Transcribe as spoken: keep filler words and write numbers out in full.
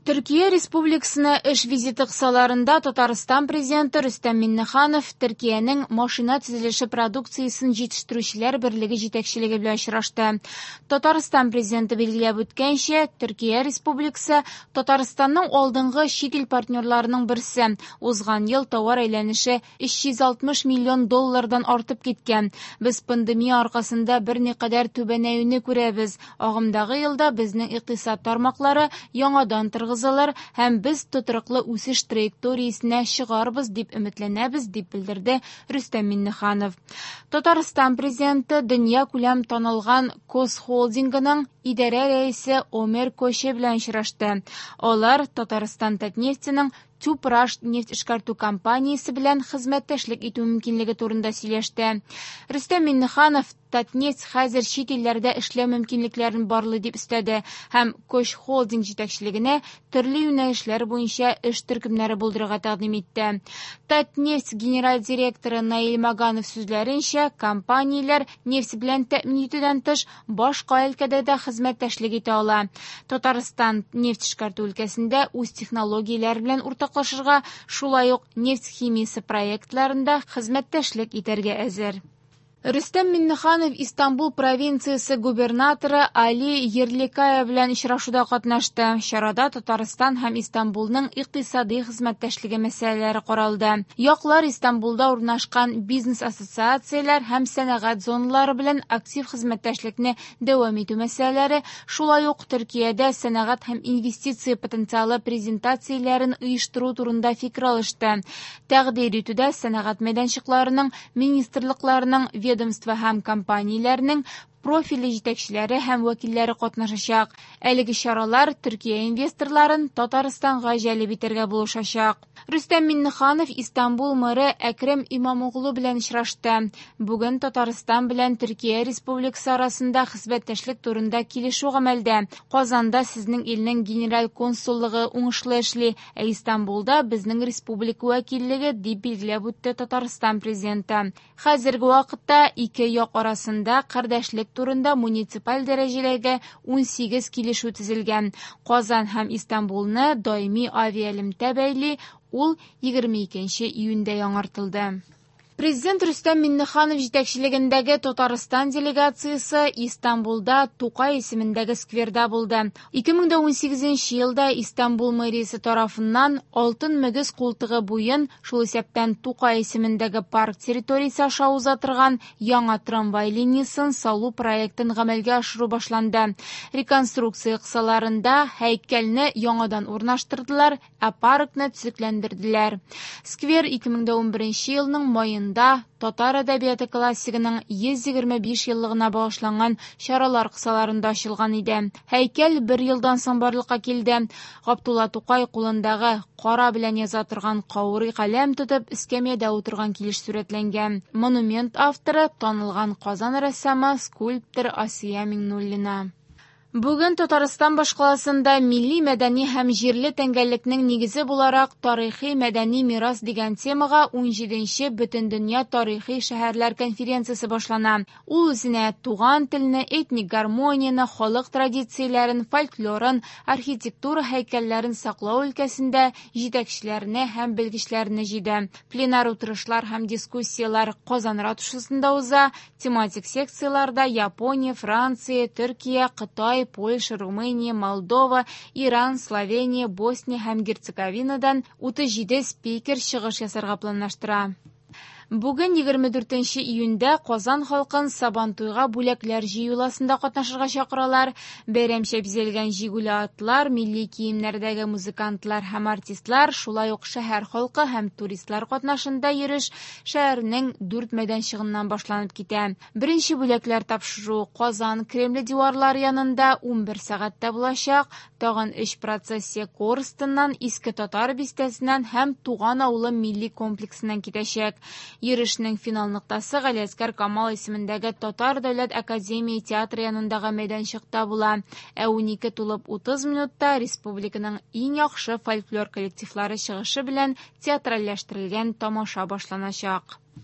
Төркия Республикасына эш визиты кысаларында Татарстан президенты Рөстәм Миңнеханов Төркиянең машина төзелеше продукциясын җитештерүчеләр берлеге җитәкчелеге белән очрашты. Татарстан президенты билгеләп үткәнчә, Төркия Республикасы Татарстанның алдынгы чит ил партнерларының берсе. Узган ел товар әйләнеше өч йөз алтмыш миллион доллардан артып киткән. Без пандемия аркасында берникадәр түбәнәюне күрәбез. Агымдагы елда безнең икътисад тармаклары яңадан торгызылыр һәм без тотрыклы үсеш траекториясенә чыгарбыз дип өметләнәбез, дип белдерде Рөстәм Миңнеханов. Татарстан президенты дөнья күләм танылган Кос холдингының идарә рәисе Омер Көче белән очрашты. Алар Татарстан Татнефтьнең Тюпраш нефть эшкәртү компаниясе белән хезмәттәшлек итү мөмкинлеге турында сөйләште. Рөстәм Миңнеханов Татнефть хәзер чит илләрдә эшләү мөмкинлекләрен барлый дип өстәде һәм Көч холдинг җитәкчелегенә төрле юнәлешләр буенча эш төркемнәре булдырырга тәкъдим итте. Татнефть генераль директоры Наил Маганов сүзләренчә, компанияләр нефть белән тәэмин итүдән тыш башка өлкәдә дә хезмәттәшлек итә ала. Татарстан нефть эшкәртү өлкәсендә үз технологияләр белән уртаклашырга, шулай ук нефть химиясе проектларында хезмәттәшлек итәргә әзер. Рөстәм Миңнеханов Истанбул провинциясе губернаторы Али Ерликая белән очрашуда катнашты. Чарада Татарстан һәм Истанбулның икътисади хезмәттәшлеге мәсьәләләре каралды. Яклар Истанбулда урнашкан бизнес ассоциацияләр һәм сәнәгать зоналары белән актив хезмәттәшлекне дәвам итү мәсьәләләре, шулай ук Төркиядә сәнәгать һәм инвестиция потенциалы презентацияләрен оештыру турында фикер алышты. Тәкъдир итүдә сәнәгать мәйданчыкларының, министрлыкларның, ведомство һәм компанияләрнең профильле җитәкчеләре һәм вәкилләре катнашачак. Әлеге чаралар Төркия инвесторларын Татарстанга җәлеп итәргә булышачак. Рөстәм Миңнеханов Истанбул мэры Әкрем Имамоглу белән очрашты. Бүген Татарстан белән Төркия Республикасы арасында хезмәттәшлек турында килешү гамәлдә. Казанда сезнең илнең генераль консуллыгы уңышлы эшли, ә Истанбулда безнең республика вәкиллеге, дип билгеләп үтте Татарстан президенты. Хәзерге вакытта ике як арасында кардәшлек турында муниципаль дәрәҗәдәге ун сигез килешү төзелгән. Казан һәм Истанбулны даими авиалемтә бәйли, ул егерме икенче июньдә яңартылды. Президент Рөстәм Миңнеханов җитәкчелегендәге Татарстан делегациясе Истанбулда Тукай исемендәге скверда булды. ике мең ун сигезенче елда Истанбул мэриясе тарафыннан алтын мөгез култыгы буен, шул исәптән Тукай исемендәге парк территориясе аша уза торган яңа трамвай линиясын салу проектын гамәлгә ашыру башланды. Реконструкция кысаларында һәйкәлне яңадан урнаштырдылар, ә паркны төзекләндерделәр. Сквер ике мең ун беренче елның майында татар әдәбияты классигының йөз егерме биш еллыгына багышланган чаралар кысаларында ачылган иде. Һәйкәл бер елдан соң барлыкка килде. Габдулла Тукай кулындагы кара белән яза торган каурый каләм тотып эскәмиядә утырган килеш сурәтләнгән. Монумент авторы танылган Казан рәссамы, скульптор Асия Миңнуллина. Бүген Татарстан башкаласында милли, мәдәни һәм җирле тәңгәлекнең нигезе буларак тарихи мәдәни мирас дигән темага ун җиденче Бөтендөнья тарихи шәһәрләр конференциясе башлана. Ул үзенә туган телне, этник гармонияны, халык традицияләрен, фольклорын, архитектура һәйкәлләрен саклау өлкәсендә җитәкчеләрне һәм белгечләрне җыйды. Пленар утырышлар һәм дискуссиялар Казан ратушасында уза. Тематик секцияларда Япония, Франция, Төркия, Кытай, Польша, Румыния, Молдова, Иран, Словения, Босния һәм Герцеговинадан утыз җиде спикер чыгыш ясарга планлаштыра. Бүген егерме дүртенче июньдә Казан халкын Сабантуйга бүләкләр җыюласында катнашырга чакыралар. Бәйрәмчә бизәлгән җигүле атлар, милли киемнәрдәге музыкантлар һәм артистлар, шулай ук шәһәр халкы һәм туристлар катнашында йөреш шәһәрнең дүрт мәйданчыгыннан башланып китә. Беренче бүләкләр тапшыру Казан Кремле диварлары янында ун бер сәгатьтә булачак. Тагын өч процессия Корстыннан, Иске Татар бистәсеннән һәм Туган авылы милли комплексыннан китәчәк. Йөрешнең финал ноктасы Галиәскәр Камал исемендәге Татар дәүләт академия театры янындагы мәйданчыкта була. Ә унике тулып утыз минутта республиканың иң яхшы фольклор коллективлары чыгышы белән театральләштерелгән тамаша башланачак.